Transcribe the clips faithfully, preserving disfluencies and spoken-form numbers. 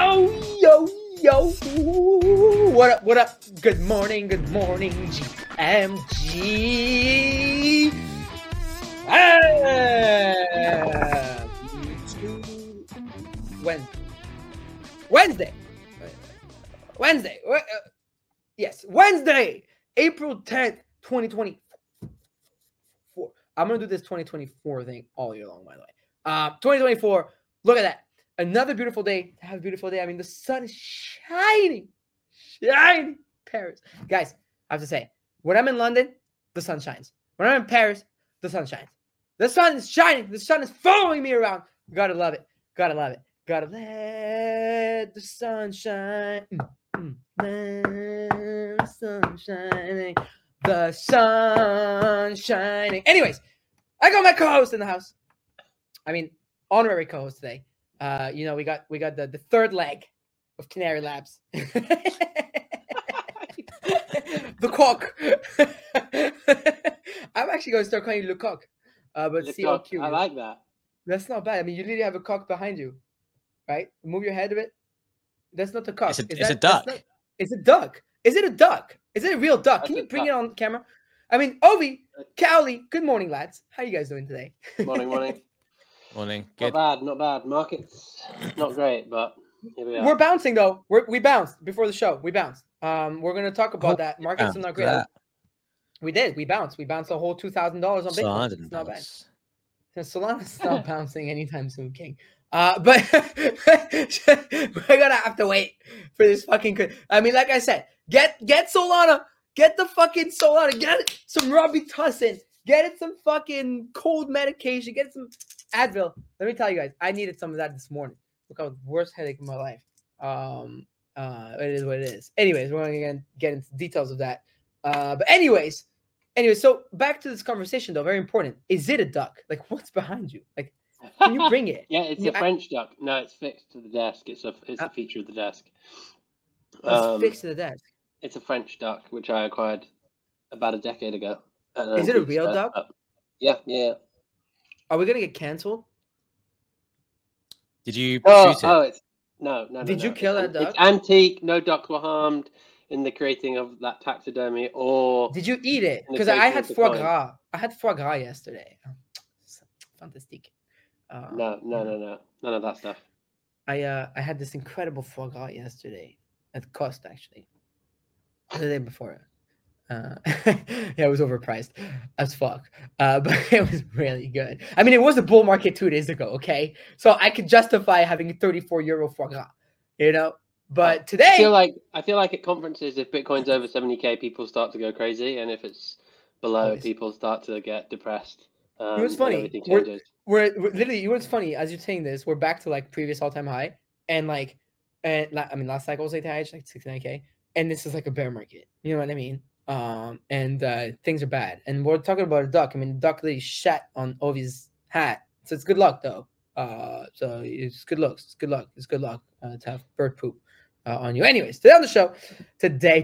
Yo, yo, yo. What up, what up? Good morning, good morning, G M G. Ah, when? Wednesday. Wednesday. Uh, yes, Wednesday, April tenth, twenty twenty-four. I'm going to do this twenty twenty-four thing all year long, by the way. Uh, twenty twenty-four, look at that. Another beautiful day. Have a beautiful day. I mean, the sun is shining. Shining. Paris. Guys, I have to say, when I'm in London, the sun shines. When I'm in Paris, the sun shines. The sun is shining. The sun is following me around. Gotta love it. Gotta love it. Gotta let the sun shine. Mm, mm, the sun shining. The sun shining. Anyways, I got my co-host in the house. I mean, honorary co-host today. Uh, you know, we got we got the, the third leg of Canary Labs. The cock. I'm actually going to start calling you Le Coq. Uh, but Le C O Q. Coq. I like that. That's not bad. I mean, you literally have a cock behind you, right? Move your head a bit. That's not the cock. It's a, Is it's that, a duck. Not, it's a duck. Is it a duck? Is it a real duck? That's Can you a bring duck. it on camera? I mean, Ovi, Cowley, good morning, lads. How you guys doing today? Morning, morning. Morning. Not Good. bad, not bad. Market's not great, but here we are. We're bouncing though. We're, we bounced before the show. We bounced. Um, we're gonna talk about Oh, that. Markets are not great. That. We did. We bounced. We bounced a whole two thousand dollars on So I Bitcoin. didn't It's not bad. bounce. So Solana's not bouncing anytime soon, King. Uh, but we're gonna have to wait for this fucking. co- I mean, like I said, get get Solana, get the fucking Solana, get it some Robitussin, get it some fucking cold medication, get it some Advil. Let me tell you guys, I needed some of that this morning. Look, I was the worst headache in my life. Um, uh, it is what it is. Anyways, we're gonna get into details of that. Uh, but anyways, anyway, so back to this conversation though. Very important. Is it a duck? Like, what's behind you? Like, can you bring it? Yeah, it's You- a French duck. No, it's fixed to the desk. It's a it's Uh, a feature of the desk. Oh, it's Um, fixed to the desk. It's a French duck, which I acquired about a decade ago. at an Is it a antique real store. duck? Uh, Yeah, yeah. Are we gonna get canceled? Did you Oh, shoot it? oh, it's no, no, no. Did you no. kill it's, that an- duck? It's antique. No ducks were harmed in the creating of that taxidermy, or Did you eat it? In the Because I creation had of the foie coin. gras. I had foie gras yesterday. Fantastic. Uh, no, no, no, no, none of that stuff. I uh I had this incredible foie gras yesterday at cost actually. The day before. Uh, yeah, it was overpriced as fuck. Uh, but it was really good. I mean, it was a bull market two days ago, okay? So I could justify having a thirty-four euro foie gras, you know? But I today, feel like I feel like at conferences, if Bitcoin's over seventy K, people start to go crazy, and if it's below, Always. people start to get depressed. Um, It was and funny. everything We're- changes. we're, we're literally, you know what's funny? As you're saying this, we're back to like previous all time high. And like, and la- I mean, last cycle was like like sixty-nine K. And this is like a bear market. You know what I mean? Um, and uh, things are bad. And we're talking about a duck. I mean, the duck literally shat on Ovi's hat. So it's good luck, though. Uh, so it's good looks. It's good luck. It's good luck uh, to have bird poop uh, on you. Anyways, today on the show, today,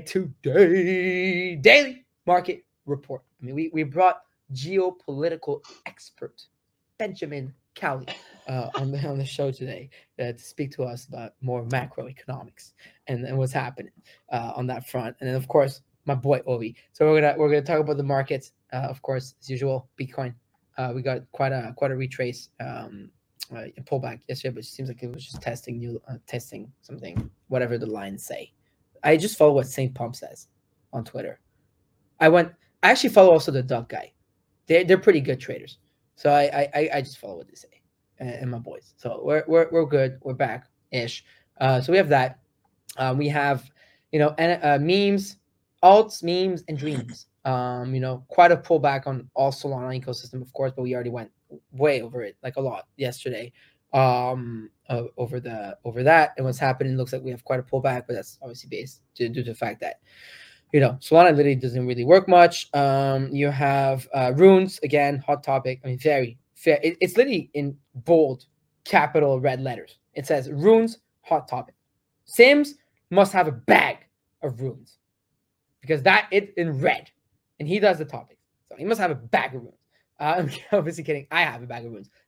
today, daily market report. I mean, we, we brought geopolitical expert Benjamin Cowley uh, on the on the show today uh, to speak to us about more macroeconomics and, and what's happening uh, on that front. And then, of course, my boy Ovi. So we're gonna we're gonna talk about the markets, uh, of course, as usual. Bitcoin, uh, we got quite a quite a retrace, um, uh, a pullback yesterday, but it seems like it was just testing new uh, testing something, whatever the lines say. I just follow what Saint Pump says on Twitter. I went. I actually follow also the Duck guy. They're they're pretty good traders. So I I I just follow what they say and, and my boys. So we're we're we're good. We're back ish. Uh, so we have that. Uh, we have you know and uh, memes, alts, memes, and dreams. Um, you know, quite a pullback on all Solana ecosystem, of course, but we already went way over it, like a lot yesterday. Um, uh, over the over that and what's happening. Looks like we have quite a pullback, but that's obviously based due, due to the fact that you know Solana literally doesn't really work much. Um, you have uh, runes again, hot topic. I mean, very fair. It, it's literally in bold, capital red letters. It says runes, hot topic. Sims must have a bag of runes because that it's in red, and he does the topics, so he must have a bag of runes. Uh, I'm obviously kidding. I have a bag of runes.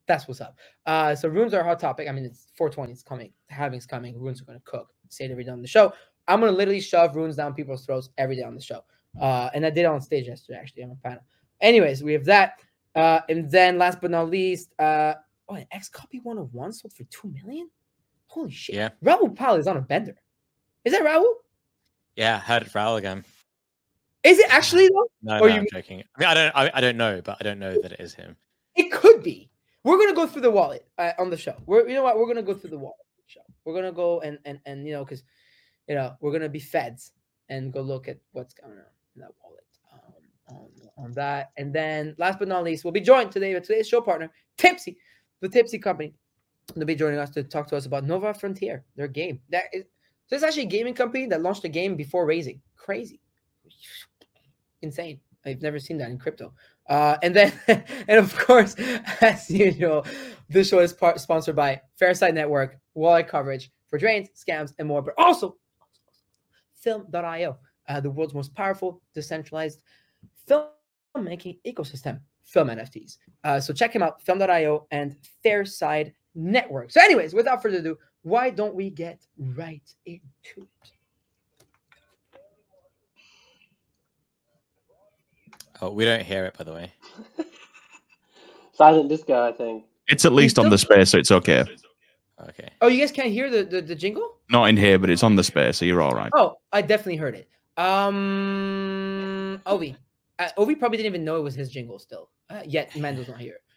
That's what's up. Uh, so runes are a hot topic. I mean, it's four twenty. It's coming. Halving's coming. Runes are going to cook. Say it every day on the show. I'm going to literally shove runes down people's throats every day on the show. Uh, and I did it on stage yesterday, actually, on a panel. Anyways, we have that. Uh, and then last but not least, uh, oh, an X Copy one oh one sold for two million. Holy shit! Yeah. Raul Pal is on a bender. Is that Raul? Yeah, I heard it Raul again. Is it actually though? No, or no you... I'm joking. I mean, I don't, I, I don't know, but I don't know that it is him. It could be. We're gonna go through the wallet uh, on the show. We're, you know what? We're gonna go through the wallet. Show. We're gonna go and and and you know, because you know we're gonna be feds and go look at what's going on in that wallet. Um, on, on that, and then last but not least, we'll be joined today by today's show partner, Tipsy, the Tipsy Company. They'll be joining us to talk to us about Nova Frontier, their game. That is, so it's actually a gaming company that launched a game before raising. Crazy, insane. I've never seen that in crypto. Uh, and then, and of course, as usual, this show is part sponsored by Fairside Network, wallet coverage for drains, scams, and more. But also, Film dot i o, uh, the world's most powerful, decentralized filmmaking ecosystem, film N F Ts. Uh, so check him out, Film dot i o and Fairside Network. So anyways, without further ado, why don't we get right into it? Oh, we don't hear it, by the way. Silent disco, I think. It's at least on the space, so it's okay. Okay. Oh, you guys can't hear the, the, the jingle? Not in here, but it's on the space, so you're all right. Oh, I definitely heard it. Um, Ovi. Uh, Ovi probably didn't even know it was his jingle still. Uh, yet Mando's not here.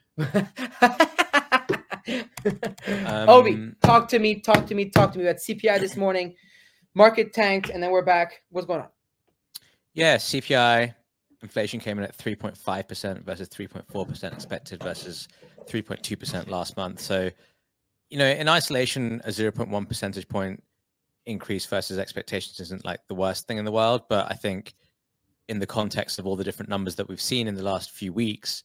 um, Ovi, talk to me, talk to me, talk to me. We had C P I this morning. Market tanked, and then we're back. What's going on? Yeah, C P I. Inflation came in at three point five percent versus three point four percent expected versus three point two percent last month. So, you know, in isolation, a zero point one percentage point increase versus expectations isn't like the worst thing in the world. But I think in the context of all the different numbers that we've seen in the last few weeks,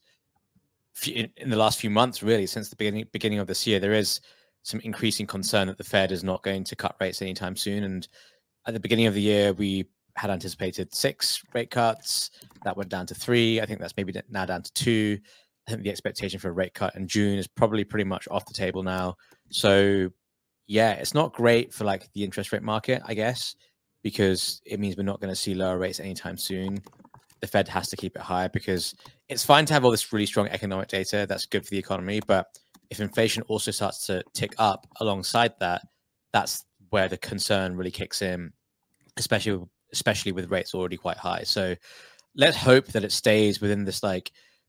in the last few months, really, since the beginning, beginning of this year, there is some increasing concern that the Fed is not going to cut rates anytime soon. And at the beginning of the year, we had anticipated six rate cuts. That went down to three. I think that's maybe now down to two. I think the expectation for a rate cut in June is probably pretty much off the table now. So yeah, it's not great for like the interest rate market, I guess, because it means we're not going to see lower rates anytime soon. The Fed has to keep it higher because it's fine to have all this really strong economic data. That's good for the economy. But if inflation also starts to tick up alongside that, that's where the concern really kicks in, especially with especially with rates already quite high. So let's hope that it stays within this like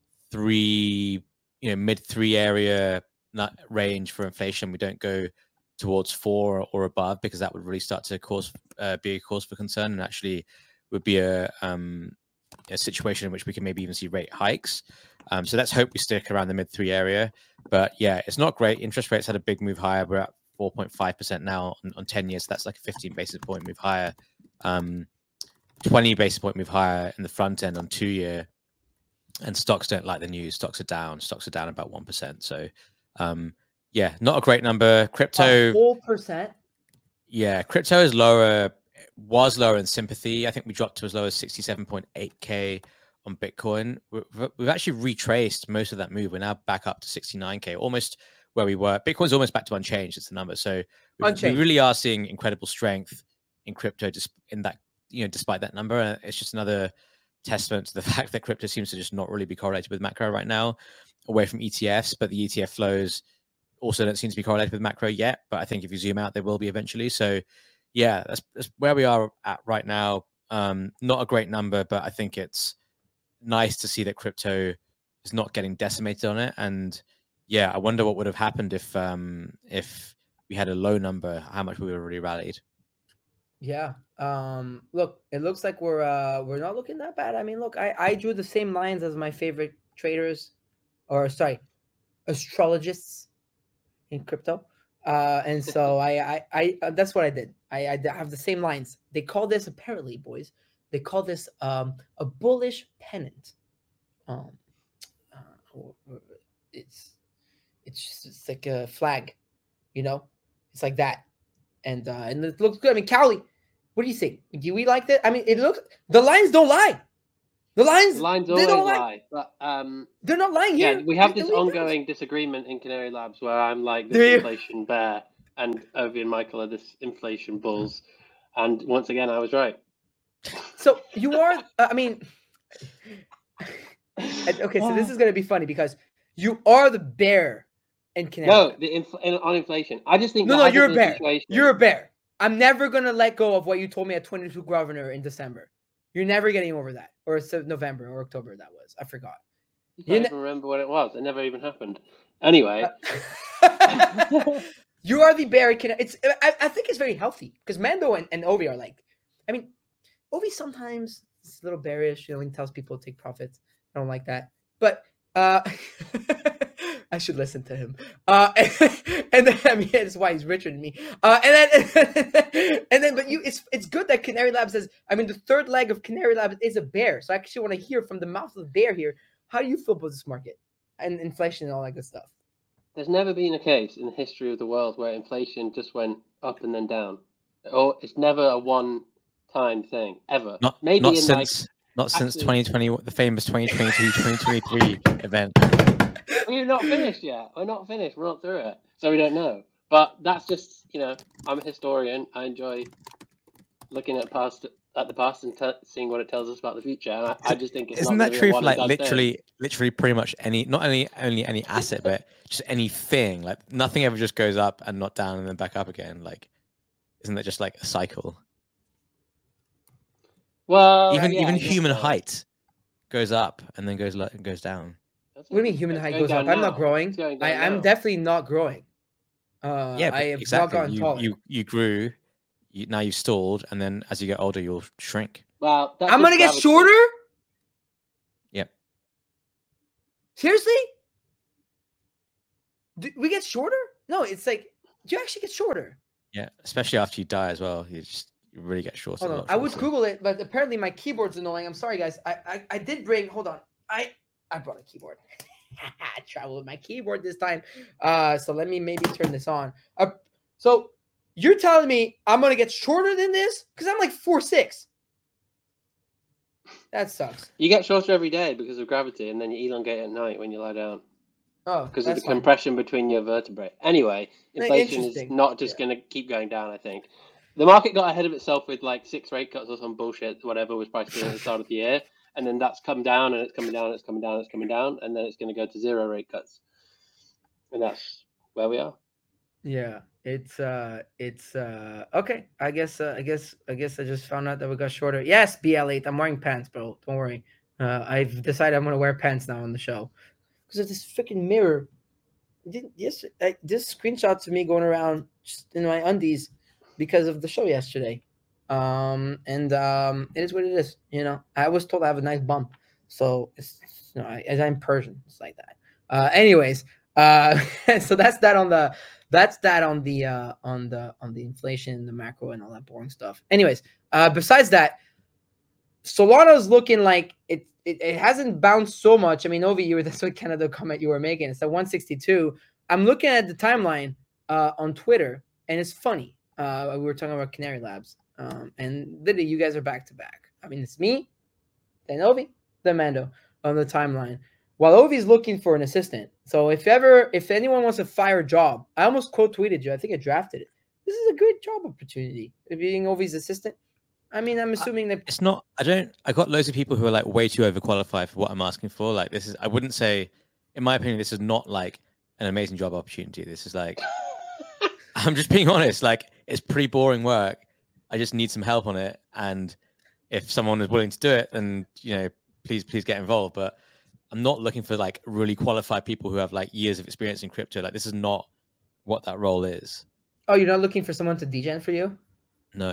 three, you know, mid three area range for inflation. We don't go towards four or above, because that would really start to cause uh, be a cause for concern, and actually would be a um, a situation in which we can maybe even see rate hikes. Um, so let's hope we stick around the mid three area. But yeah, it's not great. Interest rates had a big move higher. We're at four point five percent now on, on ten years. So that's like a fifteen basis point move higher. Um, twenty basis point move higher in the front end on two year, and stocks don't like the news. Stocks are down. Stocks are down about one percent. So, um, yeah, not a great number. Crypto, four percent. Yeah, crypto is lower. Was lower in sympathy. I think we dropped to as low as sixty-seven point eight K on Bitcoin. We've, we've actually retraced most of that move. We're now back up to sixty-nine K, almost where we were. Bitcoin's almost back to unchanged. It's the number. So we, we really are seeing incredible strength in crypto, just in that, you know, despite that number. And it's just another testament to the fact that crypto seems to just not really be correlated with macro right now, away from E T Fs. But the E T F flows also don't seem to be correlated with macro yet. But I think if you zoom out, they will be eventually. So yeah, that's, that's where we are at right now. Um, not a great number, but I think it's nice to see that crypto is not getting decimated on it. And yeah, I wonder what would have happened if um, if we had a low number, how much we would have really rallied. Yeah. Um, look, it looks like we're uh, we're not looking that bad. I mean, look, I, I drew the same lines as my favorite traders, or sorry, astrologists in crypto. Uh, and so I, I, I, uh, that's what I did. I, I have the same lines. They call this, apparently, boys, they call this um, a bullish pennant. Um, uh, it's, it's just, it's like a flag, you know, it's like that. And, uh, and it looks good. I mean, Cowley, what do you think? Do we like that? I mean, it looks, the lines don't lie. The lines, The lines they always don't lie. lie, but um, They're not lying yeah, here. we have They- this they really ongoing disagreement in Canary Labs where I'm like Do this you? inflation bear, and Ovi and Michael are this inflation bulls, and once again I was right. don't. So you are. Uh, I mean, and- okay. So this is gonna be funny because you are the bear in Canary. No, Labs. the inf- in, on inflation. I just think No, there no, hasn't you're a been bear. situation- You're a bear. I'm never gonna let go of what you told me at twenty-two Governor in December. You're never getting over that, or it's November or October. That was. I forgot. You You can't ne- even remember what it was. It never even happened. Anyway, Uh, you are the bear. Can it's? I, I think it's very healthy because Mando and, and Ovi are like. I mean, Ovi sometimes is a little bearish. You know, he tells people to take profits. I don't like that, but uh, I should listen to him. Uh, and, and then I mean that's why he's richer than me. Uh, and then and then, but you, it's it's good that Canary Labs says. I mean, the third leg of Canary Labs is a bear. So I actually want to hear from the mouth of the bear here. How do you feel about this market and inflation and all that good stuff? there's never been a case in the history of the world where inflation just went up and then down. Or it's never a one-time thing ever. Not Maybe not in since like not since actually- twenty twenty, the famous twenty twenty-two twenty twenty-three event. we're not finished yet. We're not finished. We're not through it, so we don't know. But that's just you know, I'm a historian. I enjoy looking at past at the past and t- seeing what it tells us about the future. And I, I just think it's Isn't not that gonna be a true for one like and done thing. literally, literally pretty much any, not only only any asset, but just anything. Like nothing ever just goes up and not down and then back up again. Like, isn't that just like a cycle? Well, even yeah, even I guess human so. height goes up and then goes le- goes down. That's What do you mean it. human It's height going goes up? down I'm not now. growing. It's going I, down I'm now. definitely not growing. Uh, Yeah, I but have not exactly. gotten You, taller. you you grew, you, now you've stalled, and then as you get older, you'll shrink. Well, that's I'm just gonna get gravity. shorter. Yep. Seriously? Do we get shorter? No, it's like you actually get shorter. Yeah, especially after you die as well. You just you really get shorter. Hold a on, lot I would shorter. Google it, but apparently my keyboard's annoying. I'm sorry, guys. I I, I did bring. Hold on. I I brought a keyboard. I traveled with my keyboard this time. Uh, so let me maybe turn this on. Uh, so you're telling me I'm gonna get shorter than this? Because I'm like four six. That sucks. You get shorter every day because of gravity, and then you elongate at night when you lie down Oh, because of the that's fine. compression between your vertebrae. Anyway, Eh, inflation is interesting. not just going to keep going down. I think the market got ahead of itself with like six rate cuts or some bullshit, whatever was priced in at the start of the year, and then that's come down and it's coming down, it's coming down, it's coming down, and then it's going to go to zero rate cuts, and that's where we are. Yeah, it's uh it's uh okay. I guess uh, I guess I guess I just found out that we got shorter. Yes, B L eight. I'm wearing pants, bro. Don't worry. Uh I've decided I'm gonna wear pants now on the show. Because of this freaking mirror. It didn't yes I, this screenshots of me going around just in my undies because of the show yesterday. Um and um it is what it is, you know. I was told I have a nice bump. So it's you know, I, as I'm Persian, it's like that. Uh anyways, uh so that's that on the That's that on the uh, on the on the inflation, the macro, and all that boring stuff. Anyways, uh, besides that, Solana's looking like it, it. It hasn't bounced so much. I mean, Ovi, you were that's what kind of the comment you were making. It's at one sixty-two. I'm looking at the timeline uh, on Twitter, and it's funny. Uh, we were talking about Canary Labs, um, and literally, you guys are back to back. I mean, it's me, then Ovi, then Mando on the timeline. While Ovi's looking for an assistant. So if ever, if anyone wants to fire a job, I almost quote tweeted you. I think I drafted it. This is a good job opportunity. Being Ovi's assistant. I mean, I'm assuming that It's not. I don't. I got loads of people who are like way too overqualified for what I'm asking for. Like this is. I wouldn't say, in my opinion, this is not like an amazing job opportunity. This is like. I'm just being honest. Like it's pretty boring work. I just need some help on it, and if someone is willing to do it, then you know, please, please get involved. But I'm not looking for like really qualified people who have like years of experience in crypto. Like this is not what that role is. Oh, you're not looking for someone to degen for you? No,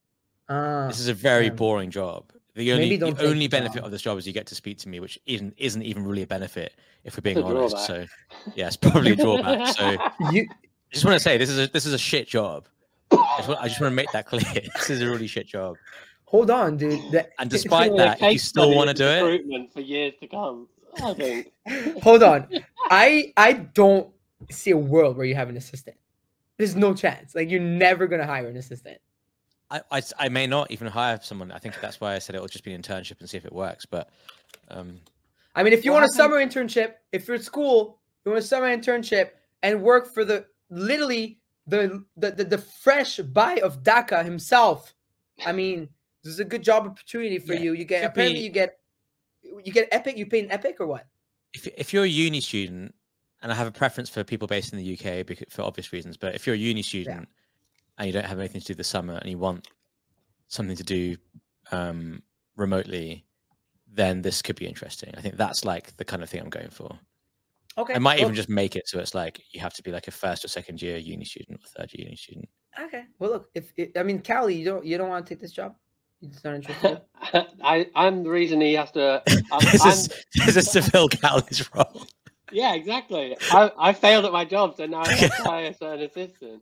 Uh, this is a very yeah. boring job. The only Maybe don't the take only the benefit job. of this job is you get to speak to me, which isn't isn't even really a benefit if we're being It's a honest. drawback. So yeah, it's probably a drawback. So I you just want to say this is a this is a shit job. I just want, I just want to make that clear. This is a really shit job. hold on, dude. That, And despite It's gonna be a that, if you case still study want to in do it, recruitment for years to come. I think. hold on. I I don't see a world where you have an assistant. There's no chance. Like you're never gonna hire an assistant. I, I, I may not even hire someone. I think that's why I said it will just be an internship and see if it works. But um, I mean, if you What want a happened- summer internship, if you're at school, you want a summer internship and work for the literally the the the, the fresh buy of Dhaka himself. I mean, this is a good job opportunity for Yeah, you. You get could apparently be- you get you get Epic. You pay an Epic or what? if if you're a uni student, and I have a preference for people based in the U K because, for obvious reasons, but if you're a uni student and you don't have anything to do this summer and you want something to do um, remotely, then this could be interesting. I think that's like the kind of thing I'm going for. Okay, I might well, even just make it so it's like you have to be like a first or second year uni student or third year uni student. okay. Well, look, if it, I mean, Callie, you don't you don't want to take this job? You're just not interested. I I'm the reason he has to. I'm, this I'm, is this is to fill Callie's role. yeah, exactly. I I failed at my job, so now I have to hire an assistant.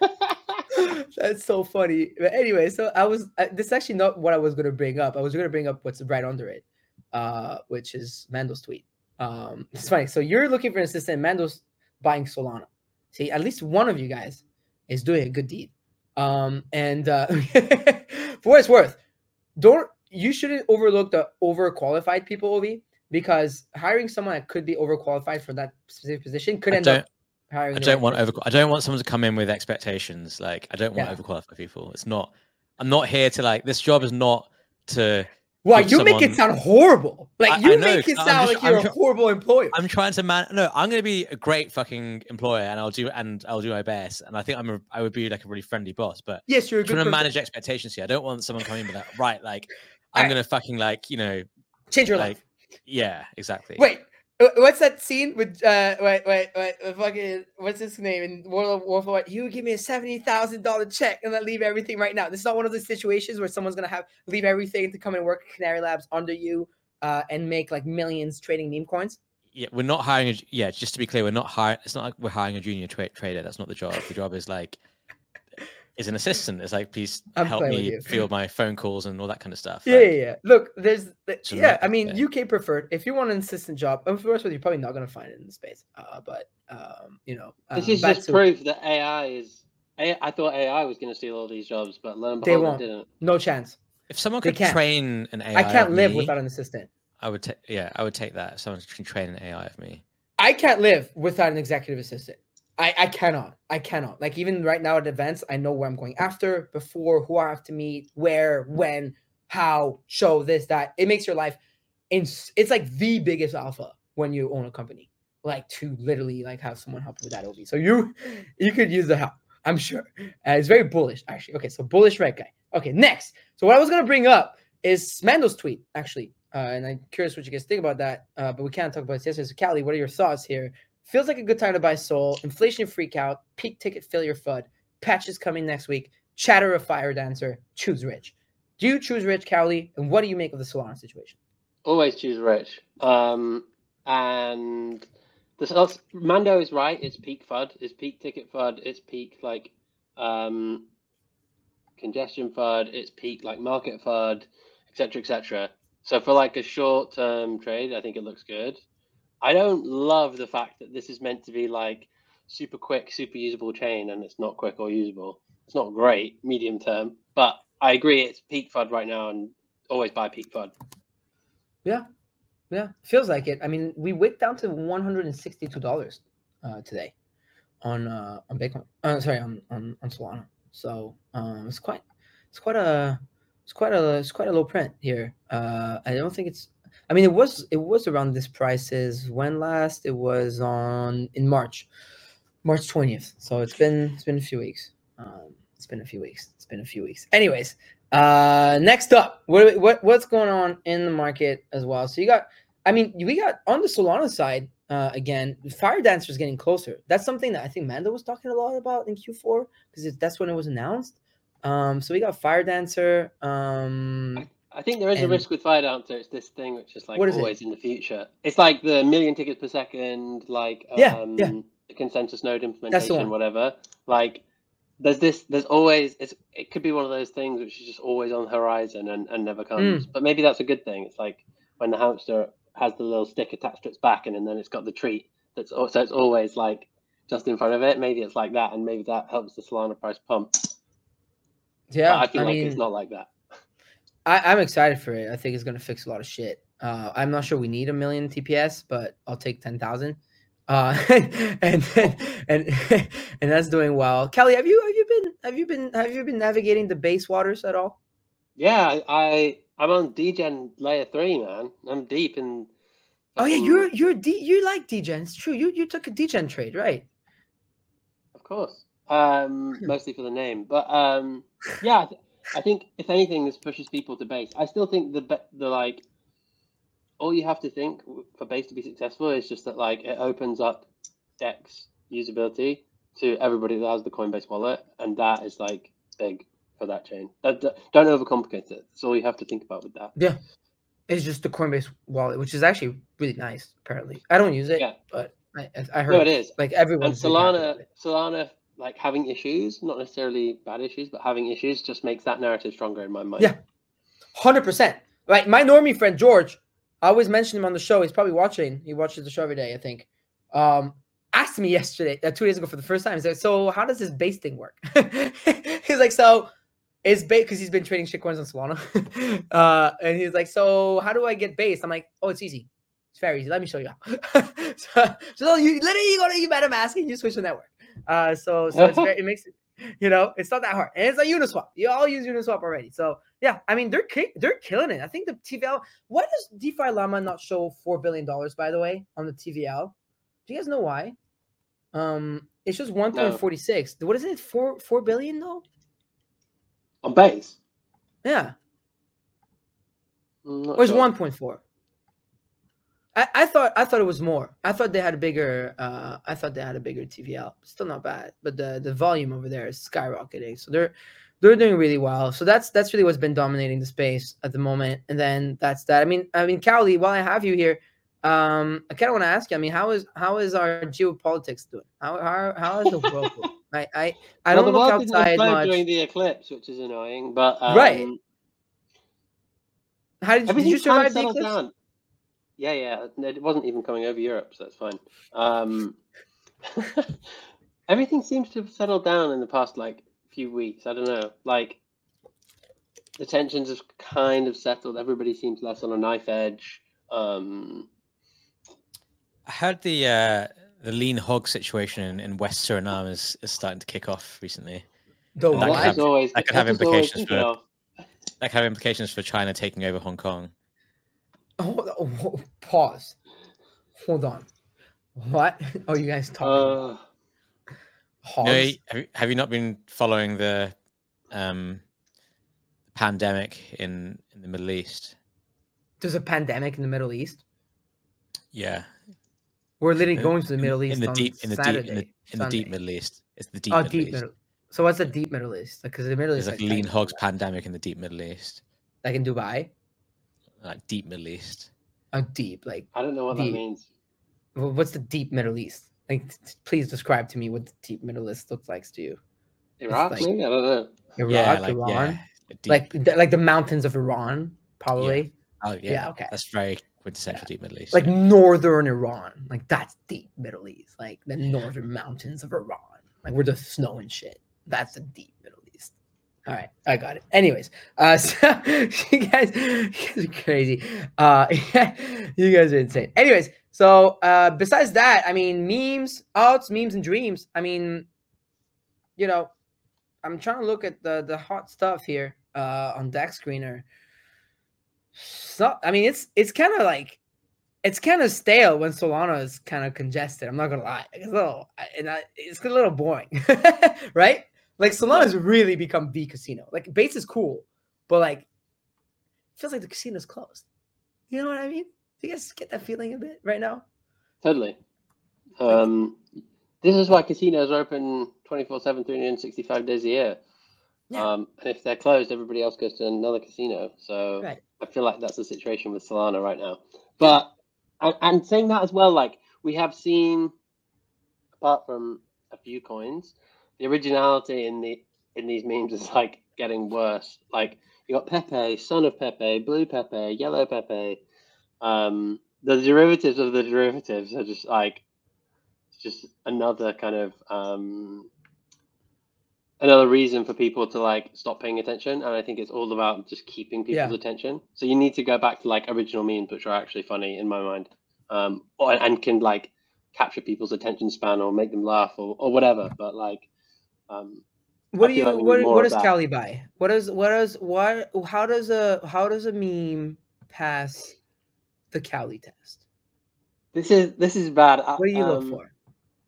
That's so funny. But anyway, so I was uh, this is actually not what I was going to bring up. I was going to bring up what's right under it, uh, which is Mando's tweet. Um, it's funny. So you're looking for an assistant. Mando's buying Solana. See, at least one of you guys is doing a good deed. Um, and uh, for what it's worth, don't you shouldn't overlook the overqualified people, Ovi, because hiring someone that could be overqualified for that specific position could I end don't- up hiring. I the don't right want person. over. I don't want someone to come in with expectations. Like I don't want Yeah. overqualified people. It's not. I'm not here to like. This job is not to. Why give you make it someone- sound horrible? Like I- you I know, make it I'm sound just- like you're I'm a tr- horrible employer. I'm trying to man. No, I'm going to be a great fucking employer, and I'll do and I'll do my best. And I think I'm. A, I would be like a really friendly boss, but yes, you're a I'm good trying to person. manage expectations here. I don't want someone coming with that. Right, like I'm Alright. going to fucking like you know Change your like life. yeah, exactly. Wait, uh, what's that scene with uh wait wait wait uh, fucking what's his name in World of Warcraft? You give me a seventy thousand dollar check and then leave everything right now. This is not one of those situations where someone's gonna have leave everything to come and work at Canary Labs under you uh and make like millions trading meme coins. Yeah, we're not hiring. A, yeah, just to be clear, we're not hiring. It's not like we're hiring a junior tra- trader. That's not the job. The job is like is an assistant. It's like please I'm help playing with me you. field my phone calls and all that kind of stuff. Yeah, Like, yeah, yeah. Look, there's the, So yeah. not I mean, okay. U K preferred. If you want an assistant job, of course, you're probably not gonna find it in the space. Uh, but um, you know, This um, is back just to- proof that A I is. A- I thought A I was going to steal all these jobs, but lo and They behold, won't. it didn't. no chance. if someone They could can't. train an A I, I can't of live me, without an assistant. I would take. Yeah, I would take that. If someone can train an A I of me. I can't live without an executive assistant. I, I cannot. I cannot. Like even right now at events, I know where I'm going after, before, who I have to meet, where, when, how, show this, that. It makes your life ins- it's like the biggest alpha when you own a company. Like to literally like have someone help with that O B. So you you could use the help, I'm sure. Uh, it's very bullish, actually. Okay, so bullish red guy. Okay, next. So what I was gonna bring up is Mando's tweet, actually. Uh, and I'm curious what you guys think about that. Uh, but we can't talk about this yesterday. So Callie, what are your thoughts here? Feels like a good time to buy Sol. Inflation freak out. Peak ticket failure F U D. Patches coming next week. Chatter of Fire Dancer. Choose Rich. Do you choose Rich, Callie? And what do you make of the Solana situation? Always choose Rich. Um, and the Mando is right. It's peak F U D. It's peak ticket F U D. It's peak like um, congestion F U D. It's peak like market F U D, et cetera, et cetera. So for like a short term trade, I think it looks good. I don't love the fact that this is meant to be like super quick, super usable chain, and it's not quick or usable. It's not great medium term, but I agree it's peak F U D right now, and always buy peak F U D. Yeah, yeah, feels like it. I mean, we wicked down to one hundred sixty-two dollars uh, today on uh, on Bitcoin. Uh, sorry, on, on on Solana. So um, it's quite it's quite a it's quite a it's quite a low print here. Uh, I don't think it's. I mean, it was it was around this prices when last it was on in March, March twentieth. So it's been it's been a few weeks. Um, it's been a few weeks. It's been a few weeks. Anyways, uh, next up, what what what's going on in the market as well? So you got, I mean, we got on the Solana side uh, again. Fire Dancer is getting closer. That's something that I think Mando was talking a lot about in Q four because that's when it was announced. Um, so we got Fire Dancer. Um, I think there is a and- risk with Fire Dancer. It's this thing which is like What is it? always in the future. It's like the million tickets per second, like Yeah, um, yeah. the consensus node one. implementation, whatever. Like there's this, there's always, it's, it could be one of those things which is just always on the horizon and, and never comes. Mm. But maybe that's a good thing. It's like when the hamster has the little stick attached to its back and, and then it's got the treat. That's al- so it's always like just in front of it. Maybe it's like that, and maybe that helps the Solana price pump. Yeah, But I feel I like mean, it's not like that. I, I'm excited for it. I think it's gonna fix a lot of shit. Uh, I'm not sure we need a million T P S, but I'll take ten thousand. Uh, and and and that's doing well. Kelly, have you have you been have you been have you been navigating the base waters at all? Yeah, I I'm on degen layer three, man. I'm deep in. Oh yeah, fucking- you're you're D, you like degen. It's true. You you took a degen trade, right? Of course. Um, mostly for the name, but um, yeah, I, th- I think if anything, this pushes people to base. I still think the be- the like, all you have to think w- for base to be successful is just that like it opens up Dex usability to everybody that has the Coinbase wallet, and that is like big for that chain. That, that- don't overcomplicate it. That's all you have to think about with that. Yeah, it's just the Coinbase wallet, which is actually really nice. Apparently, I don't use it, Yeah. but I I heard No, it is. like And everyone's really happy Solana, with it. Solana, like having issues, not necessarily bad issues, but having issues just makes that narrative stronger in my mind. Yeah. Hundred percent. Like my normie friend George, I always mention him on the show. He's probably watching. He watches the show every day, I think. Um, asked me yesterday, uh, two days ago for the first time. He said, "So how does this base thing work?" He's like, "So it's base because he's been trading shitcoins on Solana." uh, and he's like, "So how do I get base?" I'm like, "Oh, it's easy. It's very easy. Let me show you how." so, so you literally you go to MetaMask and you switch the network. Uh, so so it's very, it makes it. You know, it's not that hard, and it's like Uniswap. You all use Uniswap already, so yeah. I mean, they're ki- they're killing it. I think the T V L. Why does DeFi Llama not show four billion dollars? By the way, on the T V L, do you guys know why? Um, it's just one point four six. What is it? Four four billion though? On base. Yeah, I'm not or it's sure. one point four. I, I thought I thought it was more. I thought they had a bigger. Uh, I thought they had a bigger T V L. Still not bad, but the the volume over there is skyrocketing. So they're they're doing really well. So that's that's really what's been dominating the space at the moment. And then that's that. I mean, I mean, Cowley, while I have you here, um, I kind of want to ask you. I mean, how is how is our geopolitics doing? How how how is the world doing? I I I well, don't the look world didn't outside implode much. during the eclipse, which is annoying. But um, Right. How did you, did everything you kind survive of the settled eclipse? down. Yeah, yeah. It wasn't even coming over Europe, so that's fine. Um, everything seems to have settled down in the past like few weeks. I don't know. Like the tensions have kind of settled. Everybody seems less on a knife edge. Um, I heard the uh, the lean hog situation in, in West Suriname is, is starting to kick off recently. The And that could that's what? have always that could that's have just always implications thinking for of. that could have implications for China taking over Hong Kong. Oh, oh, pause. Hold on. What are you guys talking about? Uh, Hogs? You know, have, you, have you not been following the um, pandemic in, in the Middle East? There's a pandemic in the Middle East. Yeah, We're literally in, going to the Middle in, East in the on deep in the Saturday. deep in the in the deep Middle East. It's the deep oh, Middle deep East. Middle. So what's the deep Middle East? Because the Middle There's East like like lean like, hogs pandemic in the deep Middle East, like in Dubai. like deep Middle East. Oh, deep like. I don't know what deep. that means. Well, what's the deep Middle East? Like, t- please describe to me what the deep Middle East looks like to you. Iraq, like- maybe? I don't know. Iraq, yeah, like Iran, yeah, deep. like the, like the mountains of Iran, probably. Oh yeah, Yeah, okay. That's very quintessential deep Middle East. Like yeah. northern Iran, like that's deep Middle East, like the northern mountains of Iran, like where there's snow and shit. That's the deep Middle East. All right, I got it. Anyways, uh, so you guys, you guys are crazy. Uh, you guys are insane. Anyways, so uh, besides that, I mean, memes, outs, memes, and dreams. I mean, you know, I'm trying to look at the the hot stuff here uh, on Dex Screener. So I mean, it's it's kind of like it's kind of stale when Solana is kind of congested. I'm not gonna lie, it's a little and I, it's a little boring, right? Like Solana's really become the casino. Like base is cool, but like it feels like the casino's closed. You know what I mean? Do you guys get that feeling a bit right now? Totally. Um, this is why casinos are open twenty-four seven, three hundred sixty-five days a year. Yeah. Um, and if they're closed, everybody else goes to another casino. So Right. I feel like that's the situation with Solana right now. But and, and saying that as well, like we have seen, apart from a few coins, the originality in the in these memes is like getting worse. Like you got Pepe, son of Pepe, blue Pepe, yellow Pepe. Um, the derivatives of the derivatives are just like it's just another kind of um, another reason for people to like stop paying attention, and I think it's all about just keeping people's Yeah. attention. So you need to go back to like original memes, which are actually funny in my mind, um, or, and can like capture people's attention span or make them laugh or, or whatever. But like, um, What I do feel you? like we need What more what of does that. Callie buy? What does what does what? How does a how does a meme pass the Callie test? This is this is bad. I, What do you look um, for?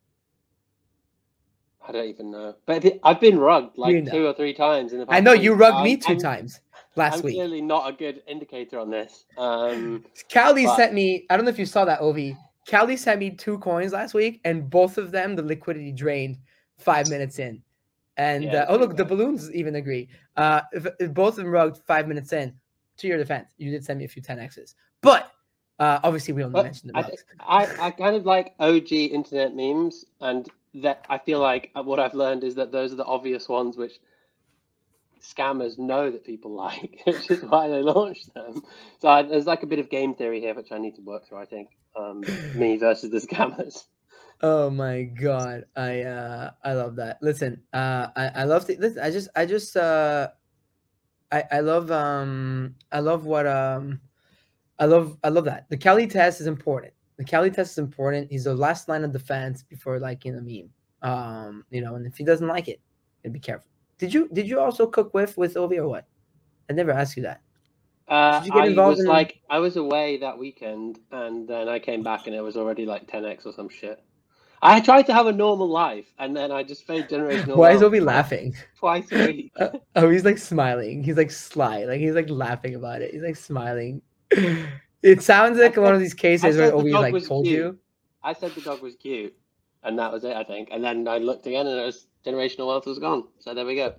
I don't even know, but it- I've been rugged like You know. two or three times in the past. I know week. you rugged I'm- me 2 I'm- times last I'm week. clearly not a good indicator on this. Um, Callie but- sent me. I don't know if you saw that, Ovi. Callie sent me two coins last week, and both of them the liquidity drained five minutes in. And Yeah, uh, oh pretty look, the bad. balloons even agree. Uh, if, if both of them rugged five minutes in. To your defense, you did send me a few ten X's, but uh, obviously we only But mentioned the I, rugs. I, I kind of like O G internet memes, and that I feel like what I've learned is that those are the obvious ones which scammers know that people like, which is why they launch them. So I, there's like a bit of game theory here, which I need to work through. I think um, me versus the scammers. Oh my god, I uh I love that. Listen, uh I I love to listen, I just I just uh I I love um I love what um I love I love that. The Kelly test is important. The Kelly test is important. He's the last line of defense before liking a meme. Um, you know, and if he doesn't like it, then be careful. Did you did you also cook with with Ovi or what? I never asked you that. Uh, Did you get I involved was in- like, I was away that weekend, and then I came back, and it was already like ten X or some shit. I tried to have a normal life, and then I just played generational. Why is wealth Ovi twice- laughing? Twice a week. Uh, oh, he's like smiling. He's like sly. Like he's like laughing about it. He's like smiling. It sounds like I one said- of these cases where said the Ovi dog like was told cute. you. I said the dog was cute, and that was it, I think. And then I looked again, and it was generational wealth was gone. So there we go.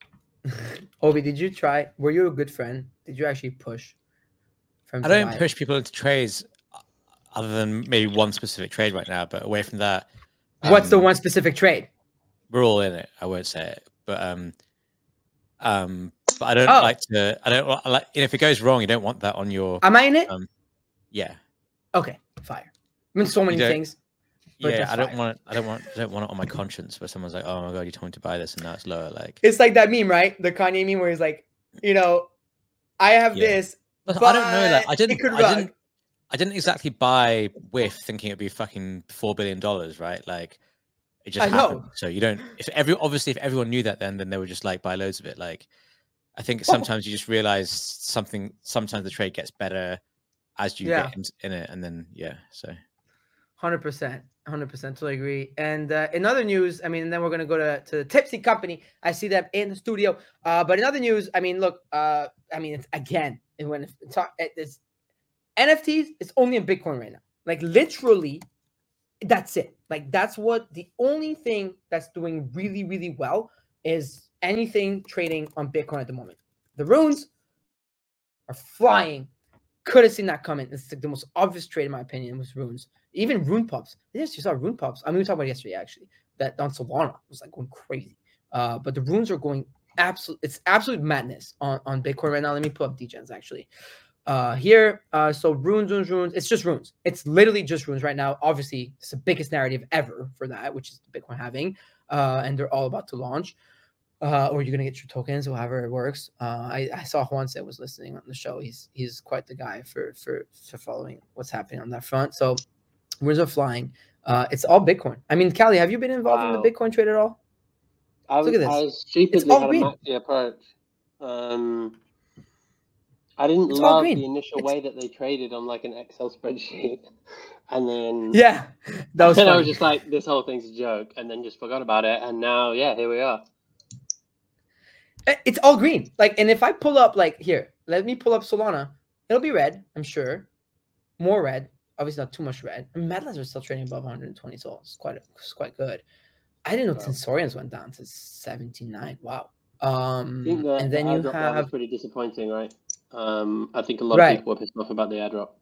Ovi, did you try? Were you a good friend? Did you actually push? From I don't push people into trades other than maybe one specific trade right now, but away from that. What's the um, one specific trade? We're all in it. I won't say it, but um, um, but I don't Oh. like to. I don't wa- I like. If it goes wrong, you don't want that on your. Am I in it? Um, yeah, Okay, fire. I'm in so many don't- things. But yeah. just I don't fire. want. It, I don't want. I don't want it on my conscience where someone's like, "Oh my god, you told me to buy this, and now it's lower." Like, It's like that meme, right? The Kanye meme where he's like, you know, I have Yeah. this. Look, I don't know that. but I it didn't. could I rug. didn't. I didn't exactly buy Whiff thinking it'd be fucking four billion dollars, right? Like, it just I know. happened. So you don't. If every obviously if everyone knew that, then then they would just like buy loads of it. Like, I think sometimes you just realize something. Sometimes the trade gets better as you Yeah. get in, in it, and then yeah. So Hundred percent, hundred percent, totally agree. And uh, in other news, I mean, then we're gonna go to to the Tipsy Company. I see them in the studio. Uh, but in other news, I mean, look, uh, I mean, it's, again, and when it's, it's N F Ts, it's only in Bitcoin right now. Like literally, that's it. Like that's what the only thing that's doing really, really well is anything trading on Bitcoin at the moment. The runes are flying. Could have seen that coming. It's like the most obvious trade, in my opinion, was runes. Even rune pops. Yes, you saw rune pops. I mean, we talked about it yesterday actually. That on Solana was like going crazy. Uh, but the runes are going absolute. It's absolute madness on, on Bitcoin right now. Let me pull up degens actually. Uh, here, uh, so runes, runes, runes. It's just runes. It's literally just runes right now. Obviously, it's the biggest narrative ever for that, which is Bitcoin halving. Uh, and they're all about to launch. Uh, or you're gonna get your tokens, or however it works. Uh, I, I saw Juan said was listening on the show. He's he's quite the guy for for for following what's happening on that front. So runes are flying. Uh, it's all Bitcoin. I mean, Callie, have you been involved Wow. in the Bitcoin trade at all? I Look was, at I this. was stupidly all had a green. maxi approach. Um, I didn't It's all love green. the initial It's- way that they traded on like an Excel spreadsheet, and then Yeah, that was and I funny. was just like, this whole thing's a joke, and then just forgot about it, and now yeah, here we are. Eh, It's all green. Like, and if I pull up, like, here, let me pull up Solana. It'll be red, I'm sure. More red. Obviously, not too much red. And Mad Labs are still trading above one hundred twenty, so it's quite it's quite good. I didn't know Wow. Tensorians went down to seventy-nine. Wow. I think Um, that and then the you airdrop round was have pretty disappointing, right? Um, I think a lot Right. of people were pissed off about the airdrop.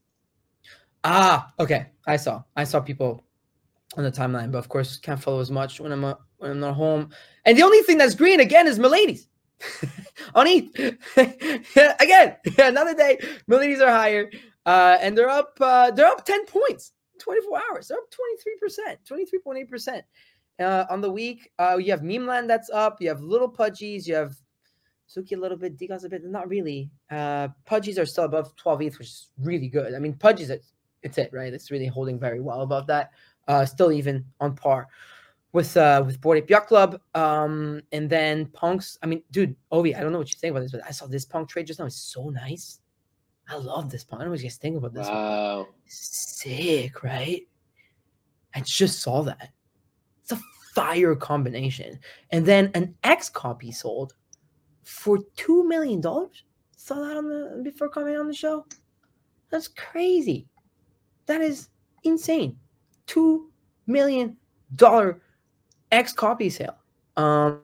ah okay. I saw I saw people on the timeline, but of course can't follow as much when I'm uh, when I'm not home. And the only thing that's green again is Miladies. On E T H. Again, another day. Miladies are higher, uh, and they're up. Uh, they're up ten points. twenty-four hours. They're up twenty-three percent, twenty-three point eight percent. uh, on the week. Uh, you have Meme Land that's up. You have Little Pudgies. You have Suki a little bit. Degas a bit. Not really. Uh, Pudgies are still above twelve E T H, which is really good. I mean, Pudgies, it's, it's it, right? It's really holding very well above that. Uh, still even on par with uh with Bored Ape Yacht Club. Um, and then Punks. I mean, dude, Ovi, I don't know what you think about this, but I saw this Punk trade just now. It's so nice. I love this Punk. I don't know what you guys think about this. Wow. One. Sick, right? I just saw that. It's a fire combination. And then an X copy sold for two million dollars. Saw that on the before coming on the show. That's crazy. That is insane. Two million dollar X copy sale. Um,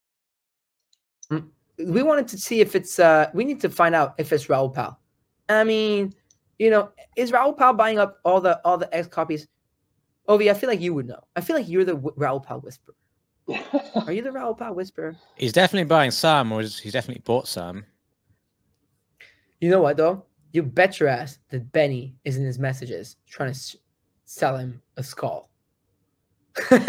we wanted to see if it's. Uh, we need to find out if it's Raoul Pal. I mean, you know, is Raoul Pal buying up all the all the X copies? Ovi, I feel like you would know. I feel like you're the Raoul Pal whisperer. Are you the Raoul Pal whisperer? He's definitely buying some, or he's definitely bought some. You know what, though? You bet your ass that Benny is in his messages trying to sell him a skull. Hey,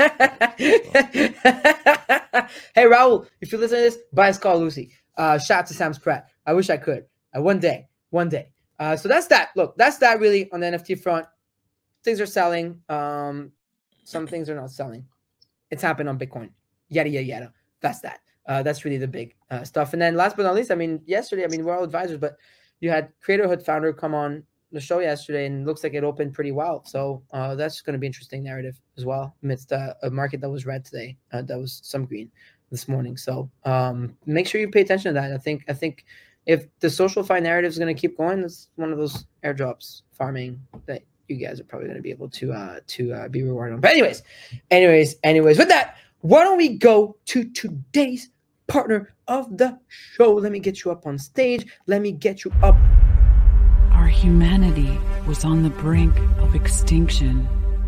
Raul, if you listen to this, buy a skull, Lucy. Uh, shout out to Sam Spratt. I wish I could. Uh, one day. One day. Uh, so that's that. Look, that's that really on the N F T front. Things are selling. Um, some things are not selling. It's happened on Bitcoin. Yada, yada, yada. That's that. Uh, that's really the big uh, stuff. And then last but not least, I mean, yesterday, I mean, we're all advisors, but you had Creatorhood founder come on the show yesterday, and it looks like it opened pretty well. So uh, that's going to be interesting narrative as well amidst uh, a market that was red today. Uh, that was some green this morning. So um, make sure you pay attention to that. I think I think if the SocialFi narrative is going to keep going, it's one of those airdrops farming that you guys are probably going to be able to uh, to uh, be rewarded on. But anyways, anyways, anyways, with that, why don't we go to today's partner of the show? Let me get you up on stage. Let me get you up. Our humanity was on the brink of extinction.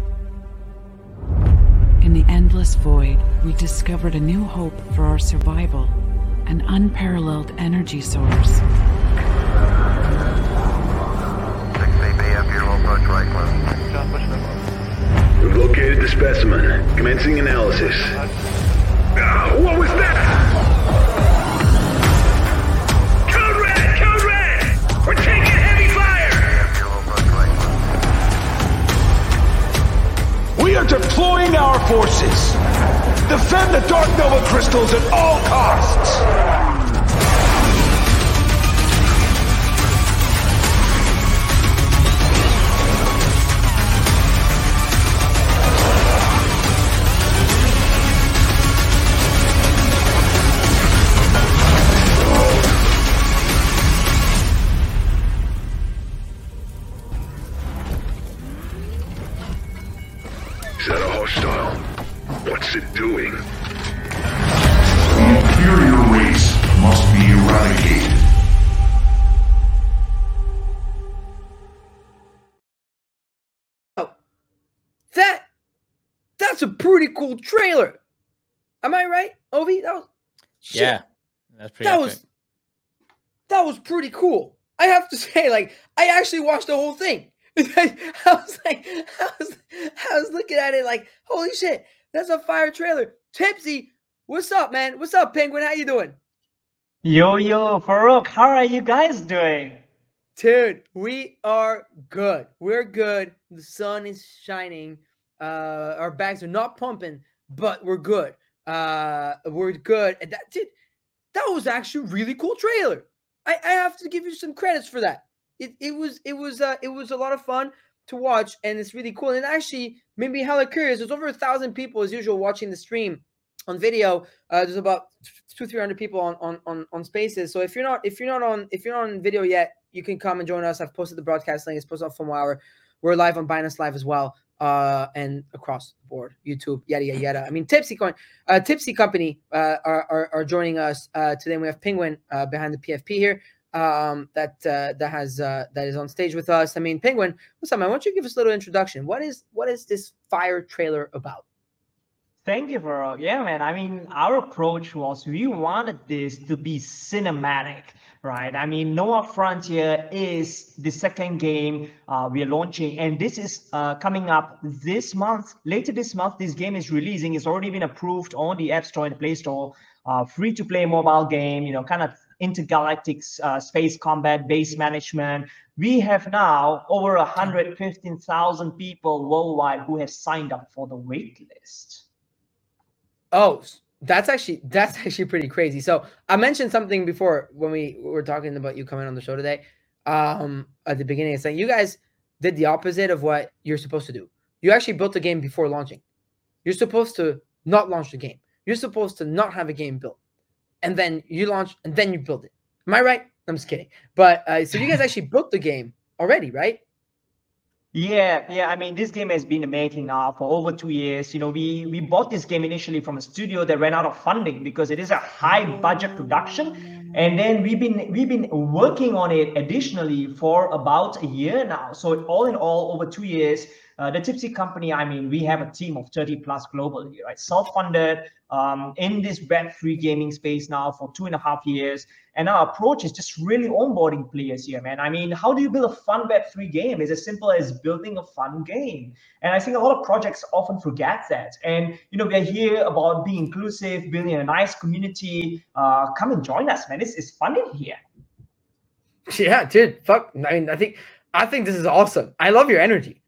In the endless void, we discovered a new hope for our survival, an unparalleled energy source. We've located the specimen. Commencing analysis. Uh, what was that? Code red! Code red! We're taking heavy fire! We are deploying our forces. Defend the Dark Nova crystals at all costs. Is that a hostile? What's it doing? The inferior race must be eradicated. Oh, that that's a pretty cool trailer. Am I right, Ovi? That was shit. Yeah, that's pretty. That epic. was that was pretty cool. I have to say, like, I actually watched the whole thing. I was like, I was, I was looking at it like, holy shit, that's a fire trailer. Tipsy, what's up, man? What's up, Penguin? How you doing? Yo, yo, Farouk, how are you guys doing? Dude, we are good. We're good. The sun is shining. Uh, our bags are not pumping, but we're good. Uh, we're good. And that, dude, that was actually a really cool trailer. I, I have to give you some credits for that. It it was it was uh it was a lot of fun to watch, and it's really cool. And actually made me hella curious. There's over a thousand people as usual watching the stream on video. Uh, there's about two three hundred people on, on on on Spaces. So if you're not if you're not on if you're not on video yet, you can come and join us. I've posted the broadcast link. It's posted on FOMO Hour. We're live on Binance Live as well, uh, and across the board, YouTube, yada yada yada. I mean, Tipsy Coin, uh, Tipsy Company uh, are, are are joining us uh, today. And we have Penguin uh, behind the P F P here. Um, that uh, that has uh, that is on stage with us. I mean, Penguin, what's up, man? Why don't you give us a little introduction? What is what is this fire trailer about? Thank you, Farokh. Yeah, man. I mean, our approach was we wanted this to be cinematic, right? I mean, Nova Frontier is the second game uh, we are launching, and this is uh, coming up this month. Later this month, this game is releasing. It's already been approved on the App Store and the Play Store. Uh, free-to-play mobile game, you know, kind of intergalactic uh, space combat, base management. We have now over one hundred fifteen thousand people worldwide who have signed up for the wait list. Oh, that's actually that's actually pretty crazy. So I mentioned something before when we were talking about you coming on the show today. Um, at the beginning, it's like you guys did the opposite of what you're supposed to do. You actually built the game before launching. You're supposed to not launch the game. You're supposed to not have a game built, and then you launch and then you build it. Am I right? I'm just kidding. But uh, so you guys actually built the game already, right? Yeah, yeah. I mean, this game has been making now for over two years. You know, we we bought this game initially from a studio that ran out of funding because it is a high budget production, and then we've been we've been working on it additionally for about a year now. So all in all, over two years. Uh, the Tipsy Company, I mean, we have a team of thirty plus globally, right? Self-funded um, in this web three gaming space now for two and a half years. And our approach is just really onboarding players here, man. I mean, how do you build a fun web three game? It's as simple as building a fun game. And I think a lot of projects often forget that. And, you know, we're here about being inclusive, building a nice community. Uh, come and join us, man. It's, it's fun in here. Yeah, dude. Fuck. I mean, I think... I think this is awesome. I love your energy.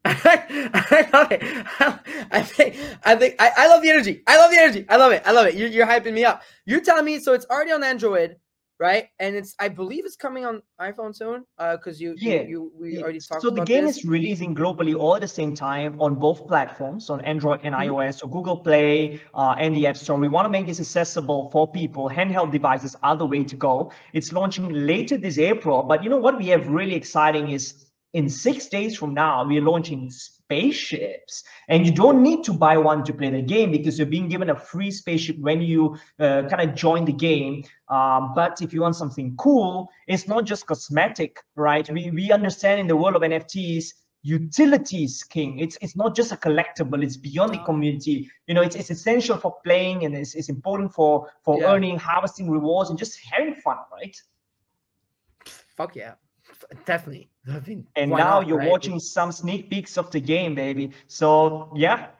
I love it. I think, I think, I, I love the energy. I love the energy. I love it. I love it. You're, you're hyping me up. You're telling me, so it's already on Android, right? And it's, I believe it's coming on iPhone soon. Uh, because you, yeah, you, you, we already talked so about the game this. is releasing globally all at the same time on both platforms, on Android and Mm-hmm. iOS, so Google Play uh, and the App Store. We want to make this accessible for people. Handheld devices are the way to go. It's launching later this April, but you know what we have really exciting is in six days from now, we're launching spaceships, and you don't need to buy one to play the game because you're being given a free spaceship when you uh, kind of join the game. Um, but if you want something cool, it's not just cosmetic, right? We we understand in the world of N F Ts, utility is king. It's it's not just a collectible. It's beyond the community. You know, it's it's essential for playing, and it's it's important for for Yeah. earning, harvesting rewards, and just having fun, right? Fuck yeah. Definitely. I mean, And why now not, you're right? watching some sneak peeks of the game, baby. So yeah,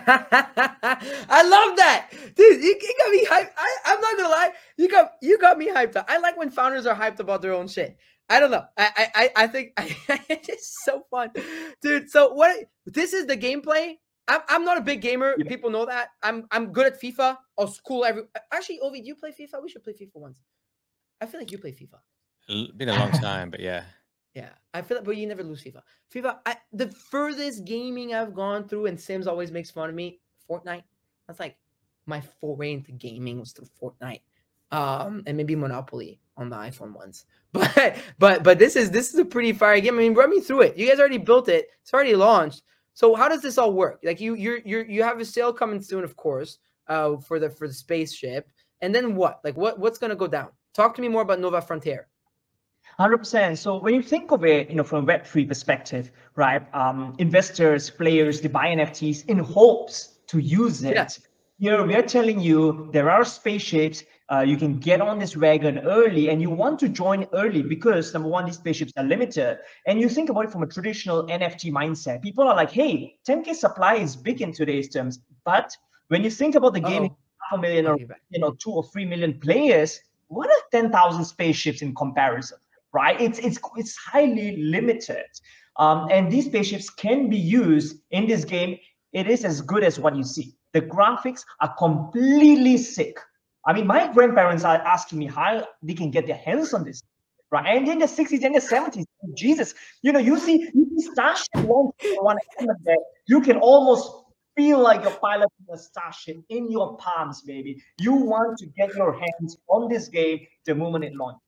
I love that, dude. You, you got me hyped. I, I'm not gonna lie. You got you got me hyped up. I like when founders are hyped about their own shit. I don't know. I I I think it's so fun, dude. So what? This is the gameplay. I'm I'm not a big gamer. Yeah. People know that. I'm I'm good at FIFA. I'll school every. Actually, Ovi, do you play FIFA? We should play FIFA once. I feel like you play FIFA. L- Been a long time, but yeah. Yeah, I feel like, but you never lose FIFA. FIFA, I, the furthest gaming I've gone through, and Sims always makes fun of me. Fortnite. That's like my foray into gaming was through Fortnite, um, and maybe Monopoly on the iPhone ones. But but but this is this is a pretty fire game. I mean, run me through it. You guys already built it. It's already launched. So how does this all work? Like you you you you have a sale coming soon, of course, uh, for the for the spaceship, and then what? Like what what's gonna go down? Talk to me more about Nova Frontier. one hundred percent. So when you think of it, you know, from a web three perspective, right? Um, investors, players, they buy N F Ts in hopes to use it. Yeah. Here we're telling you there are spaceships. Uh, you can get on this wagon early, and you want to join early because number one, these spaceships are limited. And you think about it from a traditional N F T mindset. People are like, "Hey, ten K supply is big in today's terms." But when you think about the game, Uh-oh. half a million or Okay, back. you know, two or three million players, what are ten thousand spaceships in comparison? Right? It's it's it's highly limited, um, and these spaceships can be used in this game. It is as good as what you see. The graphics are completely sick. I mean, my grandparents are asking me how they can get their hands on this, right? And in the sixties and the seventies, Jesus, you know, you see, you see Starship launch on one helmet there. You can almost feel like you're piloting a Starship in your palms, baby. You want to get your hands on this game the moment it launches.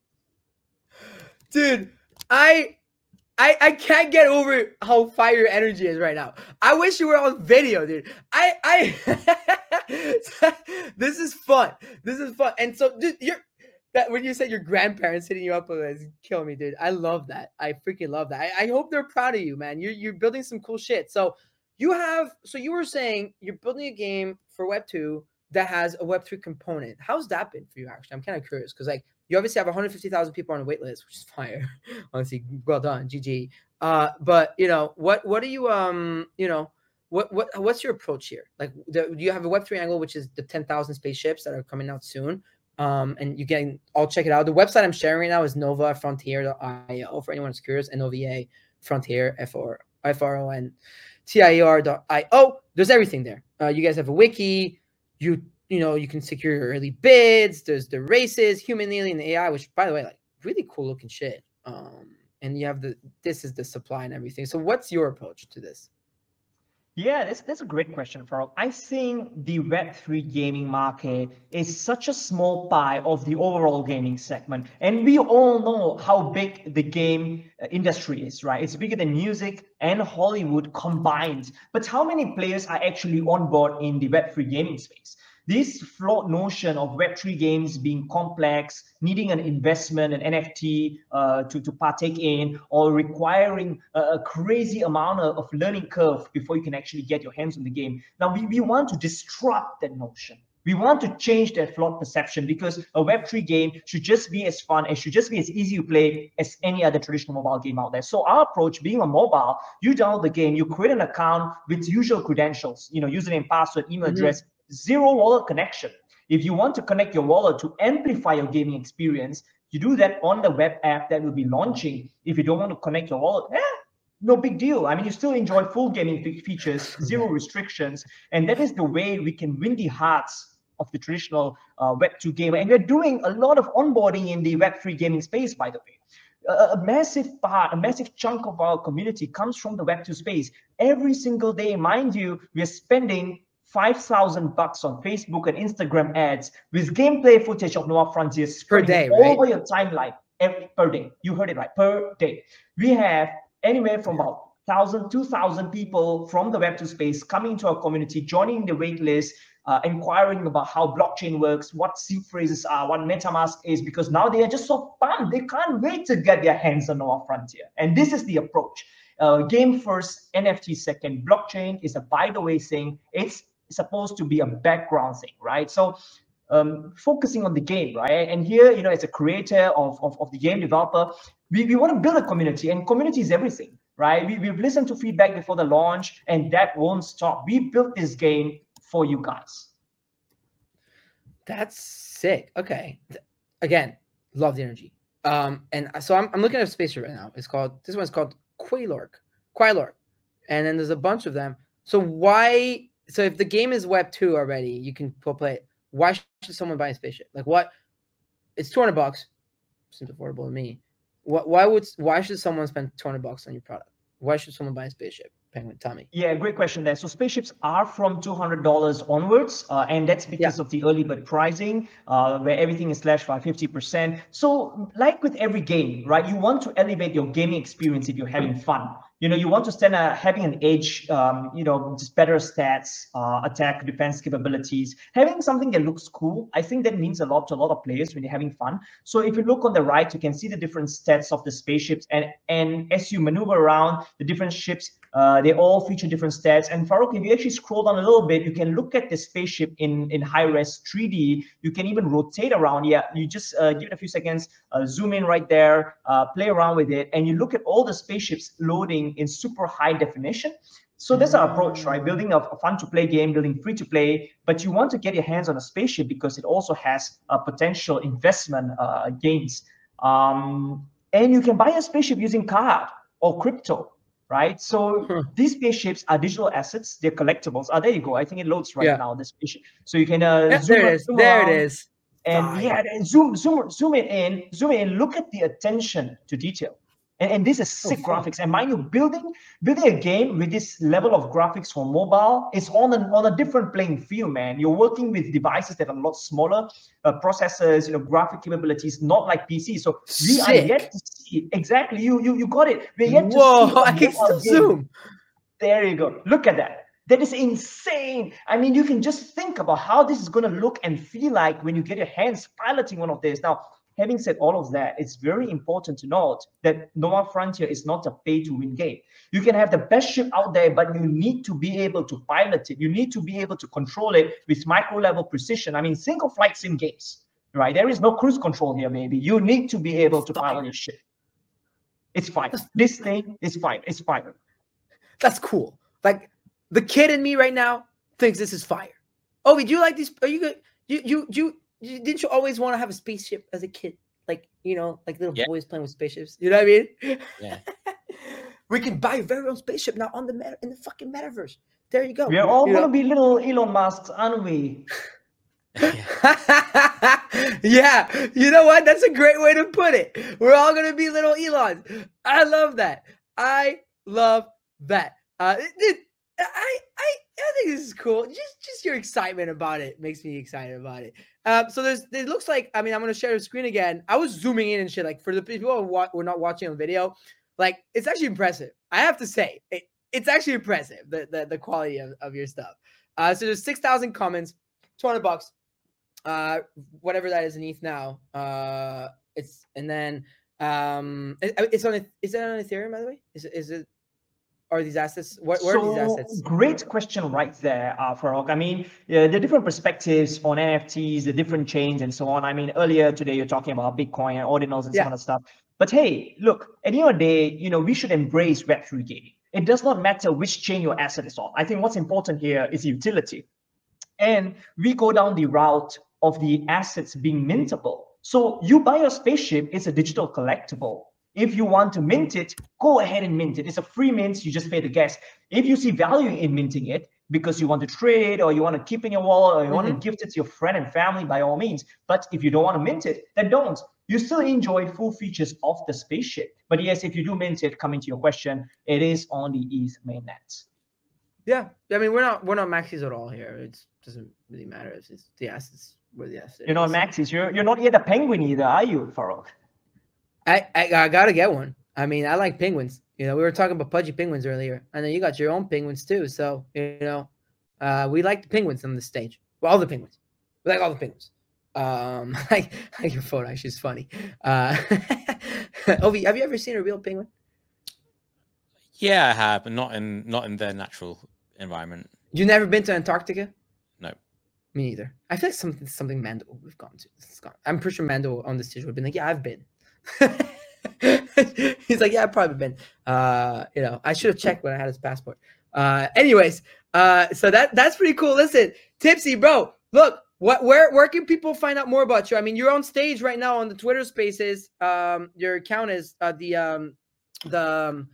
Dude, I, I, I can't get over how fire your energy is right now. I wish you were on video, dude. I, I, this is fun. This is fun. And so, dude, you're that when you said your grandparents hitting you up with this, kill me, dude. I love that. I freaking love that. I, I hope they're proud of you, man. You're you're building some cool shit. So, you have, so you were saying you're building a game for Web two that has a Web three component. How's that been for you, actually? I'm kind of curious because, like, you obviously have one hundred fifty thousand people on a wait list, which is fire. Honestly, well done, G G. Uh, but, you know, what what do you, um, you know, what what what's your approach here? Like, the, you have a Web three angle, which is the ten thousand spaceships that are coming out soon. Um, and you can all check it out. The website I'm sharing right now is Nova Frontier dot I O for anyone who's curious. N O V A Frontier F O R O N T I E R dot I O. There's everything there. Uh, you guys have a wiki. You you know you can secure your early bids. There's the races, human, alien, A I, which by the way, like really cool looking shit. Um, and you have the this is the supply and everything. So what's your approach to this? Yeah, that's that's a great question, Farrokh. I think the Web three gaming market is such a small pie of the overall gaming segment. And we all know how big the game industry is, right? It's bigger than music and Hollywood combined. But how many players are actually on board in the Web three gaming space? This flawed notion of Web three games being complex, needing an investment, an N F T uh, to, to partake in, or requiring a, a crazy amount of, of learning curve before you can actually get your hands on the game. Now, we, we want to disrupt that notion. We want to change that flawed perception because a Web three game should just be as fun, it should just be as easy to play as any other traditional mobile game out there. So our approach, being a mobile, you download the game, you create an account with usual credentials, you know, username, password, email mm-hmm. address, zero wallet connection. If you want to connect your wallet to amplify your gaming experience, you do that on the web app that will be launching. If you don't want to connect your wallet, eh, no big deal. I mean, you still enjoy full gaming features, zero restrictions. And that is the way we can win the hearts of the traditional uh, Web two gamer. And we're doing a lot of onboarding in the Web three gaming space, by the way. A, a massive part, a massive chunk of our community comes from the Web two space. Every single day, mind you, we're spending five thousand bucks on Facebook and Instagram ads with gameplay footage of Nova Frontier per day, all right? over your timeline every, per day. You heard it right, per day. We have anywhere from about one thousand, two thousand people from the Web two space coming to our community, joining the wait list, uh, inquiring about how blockchain works, what seed phrases are, what MetaMask is, because now they are just so pumped. They can't wait to get their hands on Nova Frontier. And this is the approach. Uh, game first, N F T second. Blockchain is a by the way thing. It's supposed to be a background thing, right? So um, focusing on the game, right? And here, you know, as a creator of, of, of the game developer, we, we want to build a community, and community is everything, right? We, we've listened to feedback before the launch, and that won't stop. We built this game for you guys. That's sick. Okay. Again, love the energy. Um, and so I'm, I'm looking at a spaceship right now. It's called, this one's called Quailork. Quailork. And then there's a bunch of them. So why... So if the game is Web two already, you can play it. Why should someone buy a spaceship? Like what? It's two hundred bucks. Seems affordable to me. What? Why would? Why should someone spend two hundred bucks on your product? Why should someone buy a spaceship? Penguin, tell me. Yeah, great question there. So spaceships are from two hundred dollars onwards, uh, and that's because yeah. of the early bird pricing, uh, where everything is slashed by fifty percent. So like with every game, right, you want to elevate your gaming experience if you're having fun. You know, you want to stand uh, having an edge, um, you know, just better stats, uh, attack, defense capabilities, having something that looks cool. I think that means a lot to a lot of players when you're having fun. So if you look on the right, you can see the different stats of the spaceships. And, and as you maneuver around the different ships, uh, they all feature different stats. And Farrokh, if you actually scroll down a little bit, you can look at the spaceship in, in high-res three D. You can even rotate around. Yeah, you just uh, give it a few seconds, uh, zoom in right there, uh, play around with it, and you look at all the spaceships loading in super high definition. So that's our approach, right? Building a, a fun to play game, building free to play, but you want to get your hands on a spaceship because it also has a potential investment uh, gains. Um, and you can buy a spaceship using card or crypto, right? So hmm. these spaceships are digital assets. They're collectibles. Oh, there you go. I think it loads right yeah. now, the spaceship. So you can uh, yeah, zoom there it is. There it is. And oh, yeah, and zoom, zoom, zoom it in, zoom in, look at the attention to detail. And, and this is sick oh, graphics. And mind you, building building a game with this level of graphics for mobile is on a, on a different playing field, man. You're working with devices that are a lot smaller, uh, processors, you know, graphic capabilities, not like P C. So we sick. are yet to see exactly. You you you got it. We're yet Whoa, to see. I can still zoom. There you go. Look at that. That is insane. I mean, you can just think about how this is going to look and feel like when you get your hands piloting one of these. Now, having said all of that, it's very important to note that Nova Frontier is not a pay-to-win game. You can have the best ship out there, but you need to be able to pilot it. You need to be able to control it with micro-level precision. I mean, think of flight sim games, right? There is no cruise control here, baby. You need to be able to pilot your ship. It's fine. This thing is fine. It's fine. That's cool. Like, the kid in me right now thinks this is fire. Oh, do you like these? Are you good? You, you, you, you, didn't you always want to have a spaceship as a kid? Like, you know, like little yeah. boys playing with spaceships. You know what I mean? Yeah. We can buy your very own spaceship now on the meta, in the fucking metaverse. There you go. We're all you gonna know? be little Elon Musks, aren't we? Yeah, you know what? That's a great way to put it. We're all gonna be little Elons. I love that. I love that. Uh, it, I, I, I think this is cool. Just, just your excitement about it makes me excited about it. Um, so there's, it looks like, I mean, I'm gonna share the screen again. I was zooming in and shit. Like for the people who are wa- not watching on video, like it's actually impressive. I have to say, it, it's actually impressive the the, the quality of, of your stuff. Uh, so there's six thousand comments, two hundred bucks. Uh, whatever that is in E T H now. Uh, it's and then um, it, it's on. Is it on Ethereum by the way? Is it? Is it? Are these assets? What, where so, are these assets? Great question right there, uh, Farokh. I mean, uh, the different perspectives on N F Ts, the different chains, and so on. I mean, earlier today you're talking about Bitcoin and ordinals and yeah. some other stuff. But hey, look, at the end of the day, you know, we should embrace Web three gaming. It does not matter which chain your asset is on. I think what's important here is utility, and we go down the route of the assets being mintable. So you buy your spaceship, it's a digital collectible. If you want to mint it, go ahead and mint it. It's a free mint, you just pay the gas. If you see value in minting it because you want to trade or you want to keep in your wallet or you mm-hmm. want to gift it to your friend and family, by all means. But if you don't want to mint it, then don't. You still enjoy full features of the spaceship. But yes, if you do mint it, coming to your question, it is on the E T H mainnet. Yeah, I mean, we're not we're not maxis at all here. It doesn't really matter. It's, it's the assets where the assets. You're not maxis. You're you're not yet a penguin either, are you, Farokh? I, I I gotta get one. I mean, I like penguins. You know, we were talking about pudgy penguins earlier. I know you got your own penguins too. So you know, uh, we like the penguins on the stage. Well, all the penguins. We like all the penguins. Um, I like your photo. Actually, it's funny. Uh, Ovi, have you ever seen a real penguin? Yeah, I have, but not in not in their natural environment. You never been to Antarctica? No. Me neither. I feel like something something Mando we've gone to. Gone. I'm pretty sure Mando on the stage would have been like, yeah, I've been. He's like, yeah, I've probably been. Uh, you know, I should have checked when I had his passport. Uh, anyways, uh, so that that's pretty cool. Listen, Tipsy, bro, look, what where where can people find out more about you? I mean, you're on stage right now on the Twitter Spaces. Um, your account is uh, the um the um,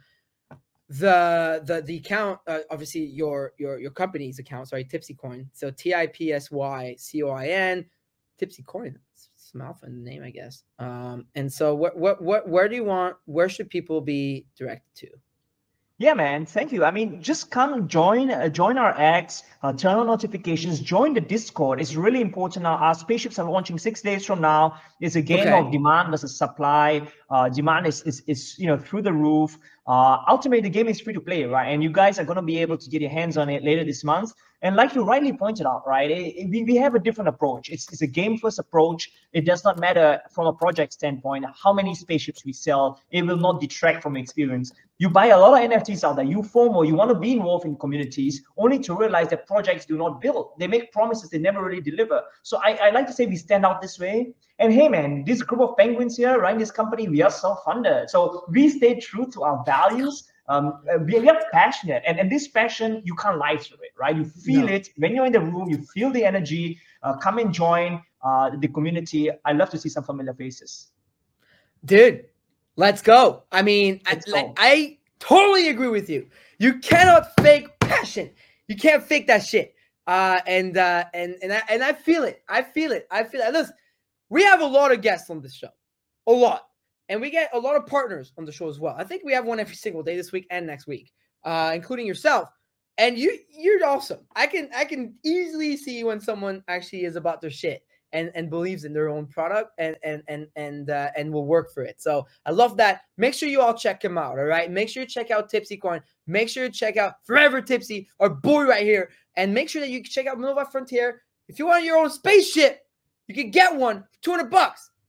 the the the account uh, obviously your your your company's account. Sorry, Tipsy Coin. So T I P S Y C O I N, Tipsy Coin. Some alpha in the name, I guess. Um, and so what, what, what, where do you want, where should people be directed to? Yeah, man. Thank you. I mean, just come join, uh, join our acts, uh, turn on notifications, join the Discord. It's really important now. Our spaceships are launching six days from now. It's a game okay. of demand versus supply. Uh, demand is, is, is, you know, through the roof. Uh, ultimately, the game is free to play, right? And you guys are going to be able to get your hands on it later this month. And like you rightly pointed out, right, it, it, we, we have a different approach. It's, it's a game-first approach. It does not matter from a project standpoint how many spaceships we sell. It will not detract from experience. You buy a lot of N F Ts out there. You form or you want to be involved in communities only to realize that projects do not build. They make promises they never really deliver. So I, I like to say we stand out this way. And hey, man, this group of penguins here running this company, we are self-funded. So we stay true to our values. Um, we, we are passionate, and, and this passion, you can't lie through it, right? You feel no. it when you're in the room, you feel the energy. Uh, come and join uh, the community. I love to see some familiar faces. Dude, let's go. I mean, I, like, I totally agree with you. You cannot fake passion. You can't fake that shit. Uh, and, uh, and, and, I, and I feel it. I feel it. I feel it. Listen, we have a lot of guests on this show. A lot. And we get a lot of partners on the show as well. I think we have one every single day this week and next week, uh, including yourself. And you, you're awesome. I can, I can easily see when someone actually is about their shit and, and believes in their own product and and and and uh, and will work for it. So I love that. Make sure you all check him out. All right. Make sure you check out Tipsy Coin. Make sure you check out Forever Tipsy, our boy right here, and make sure that you check out Nova Frontier. If you want your own spaceship, you can get one for two hundred bucks.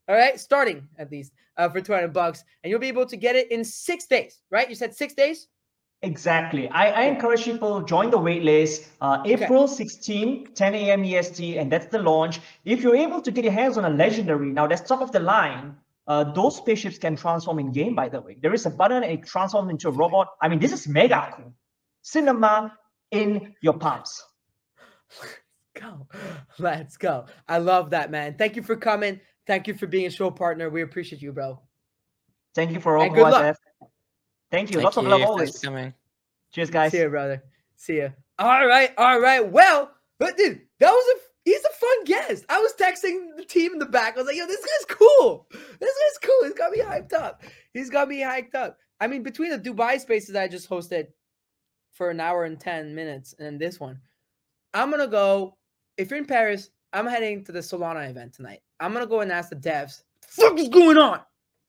All right, starting at least uh, for two hundred bucks, and you'll be able to get it in six days. Right? You said six days. Exactly. I, I encourage people join the waitlist. Uh, April sixteenth, ten a m E S T, and that's the launch. If you're able to get your hands on a legendary, now that's top of the line. Uh, those spaceships can transform in game, by the way. There is a button, and it transforms into a robot. I mean, this is mega cool. Cinema in your palms. Go. Let's go. I love that, man. Thank you for coming. Thank you for being a show partner. We appreciate you, bro. Thank you for all. And good luck. Thank you. Thank Lots you. of love Thanks always. for coming. Cheers, guys. See you, brother. See you. All right. All right. Well, but dude, that was a he's a fun guest. I was texting the team in the back. I was like, yo, this guy's cool. This guy's cool. He's got me hyped up. He's got me hyped up. I mean, between the Dubai spaces I just hosted for an hour and ten minutes and this one, I'm gonna go. If you're in Paris, I'm heading to the Solana event tonight. I'm gonna go and ask the devs, what the fuck is going on?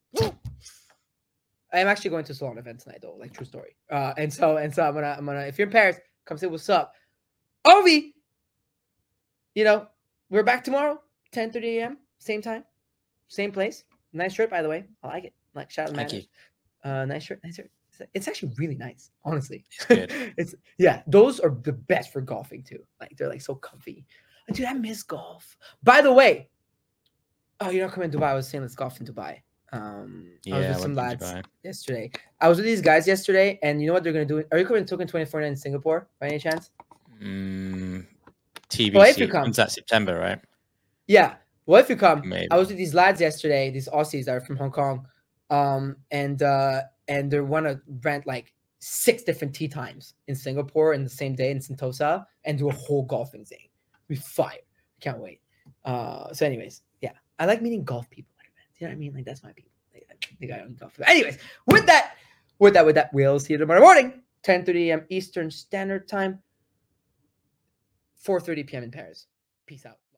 I'm actually going to a Solana event tonight, though. Like, true story. Uh, and so, and so, I'm gonna, I'm gonna. If you're in Paris, come say what's up. Ovi, you know, we're back tomorrow, ten thirty a m Same time, same place. Nice shirt, by the way. I like it. Like, shout out to Thank Matt. you. Uh, nice shirt, nice shirt. It's actually really nice, honestly. It's good. It's yeah, those are the best for golfing too. Like, they're like so comfy. Dude, I miss golf. By the way, oh, you're not coming to Dubai. I was saying let's golf in Dubai. Um, Yeah, I was I with some went to lads Dubai. yesterday. I was with these guys yesterday, and you know what they're gonna do? Are you coming to Token twenty-four in Singapore by any chance? Mm, T Well, if B C. you come. When's that? September, right? Yeah. Well, if you come, Maybe. I was with these lads yesterday, these Aussies that are from Hong Kong, um, and uh, and they want to rent like six different tee times in Singapore in the same day in Sentosa and do a whole golfing thing. We fire. Can't wait. Uh, so, anyways, yeah, I like meeting golf people at events. You know what I mean? Like, that's my people. Like, the guy on golf. Anyways, with that, with that, with that, we'll see you tomorrow morning, ten thirty a m Eastern Standard Time, four thirty p m in Paris. Peace out.